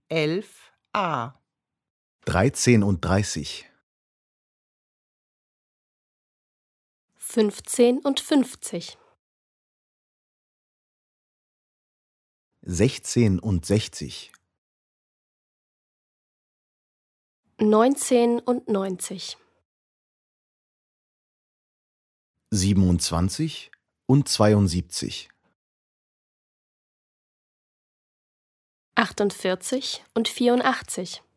11a, 13 und 30, 15 und 50, 16 und 60, 19 und 90, 27 und 72, 48 und 84,